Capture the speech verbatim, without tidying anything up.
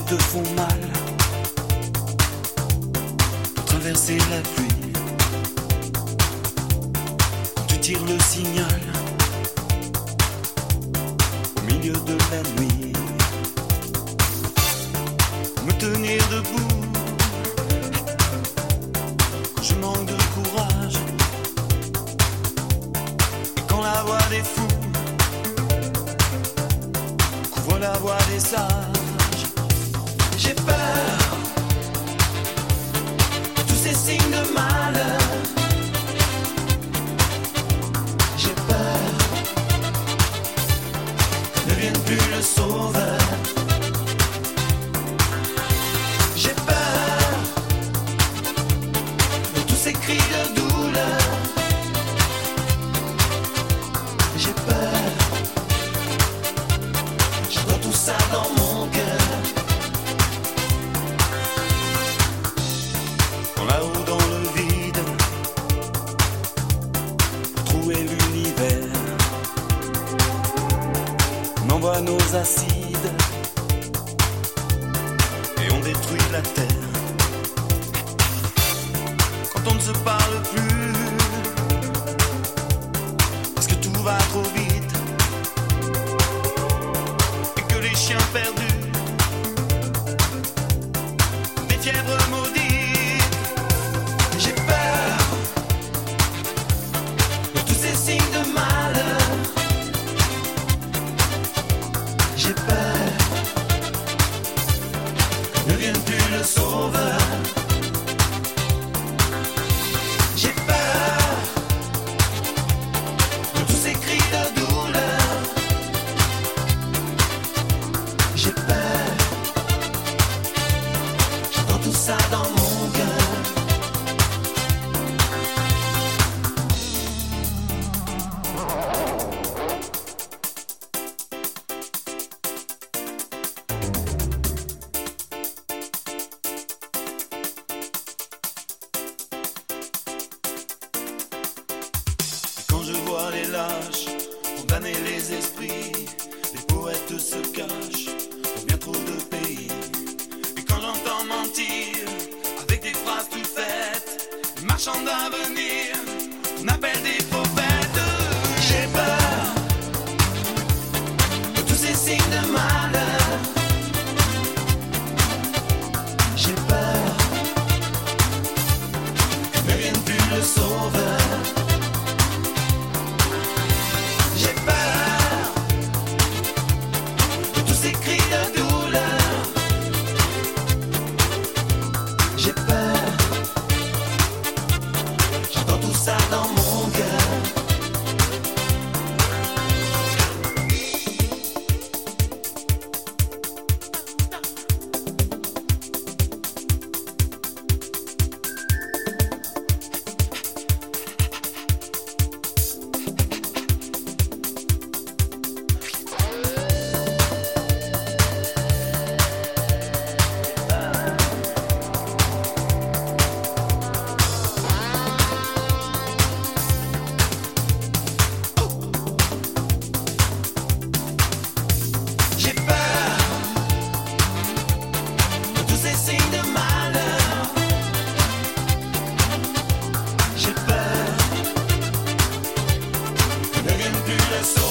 te font mal pour traverser la pluie. Quand tu tires le signal au milieu de la nuit, me tenir debout quand je manque de courage, et quand la voix des fous couvre la voix des sages. J'ai peur de tous ces signes de malheur. J'ai peur que ne vienne plus le sauveur. J'ai peur de tous ces cris de douleur. J'ai peur, j'entends tout ça dans mon cœur. Quand là-haut dans le vide, pour trouver l'univers, on envoie nos acides et on détruit la terre. Quand on ne se parle plus, parce que tout va trop vite, et que les chiens perdus, des fièvres maudites. J'ai peur de tous ces signes de malheur. J'ai peur que ne vienne plus le sauveur. J'ai peur de tous ces cris de douleur. J'ai peur, j'entends tout ça dans mon cœur. Quand je vois les lâches condamner les esprits, les poètes se cachent dans bien trop de pays. Et quand j'entends mentir avec des phrases toutes faites, les marchands d'avenir, on appelle des prophètes. J'ai peur de tous ces signes de malheur. J'ai peur que ne vienne plus le sauveur. J'ai peur de tous ces cris de douleur. J'ai peur, j'entends tout ça dans mon cœur. J'ai peur de tous ces signes de malheur. J'ai peur que ne vienne plus le sauveur.